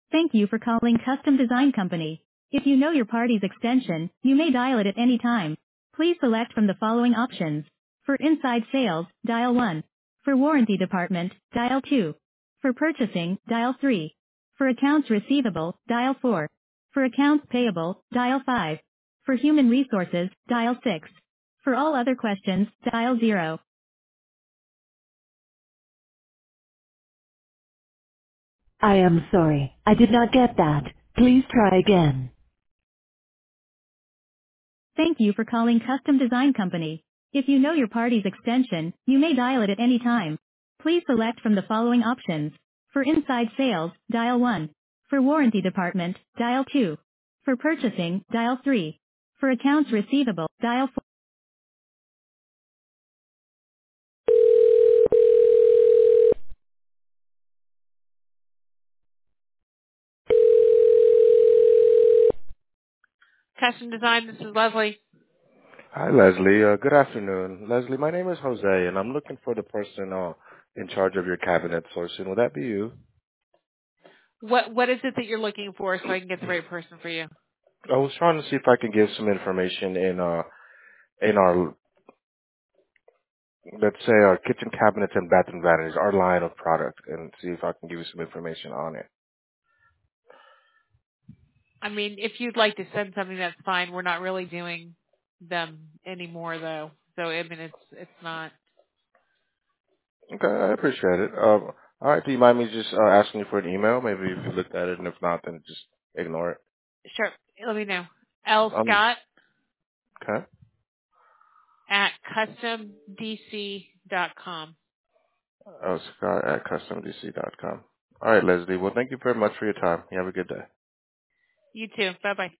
Thank you for calling Custom Design Company. If you know your party's extension, you may dial it at any time. Please select from the following options. For inside sales, dial 1. For warranty department, dial 2. For purchasing, dial 3. For accounts receivable, dial 4. For accounts payable, dial 5. For human resources, dial 6. For all other questions, dial 0. I am sorry, I did not get that. Please try again. Thank you for calling Custom Design Company. If you know your party's extension, you may dial it at any time. Please select from the following options. For inside sales, dial 1. For warranty department, dial 2. For purchasing, dial 3. For accounts receivable, dial 4. Custom Design, this is Leslie. Hi, Leslie. Good afternoon. Leslie, my name is Jose, and I'm looking for the person in charge of your cabinet sourcing. Would that be you? What is it that you're looking for so I can get the right person for you? I was trying to see if I can give some information in our, let's say, our kitchen cabinets and bathroom vanities, our line of product, and see if I can give you some information on it. I mean, if you'd like to send something, that's fine. We're not really doing them anymore, though. So I mean, it's not. Okay, I appreciate it. All right, do you mind me just asking you for an email? Maybe if you looked at it, and if not, then just ignore it. Sure. Let me know. L Um, Scott okay. at customdc.com. Scott at customdc.com. All right, Leslie. Well, thank you very much for your time. You have a good day. You too. Bye bye.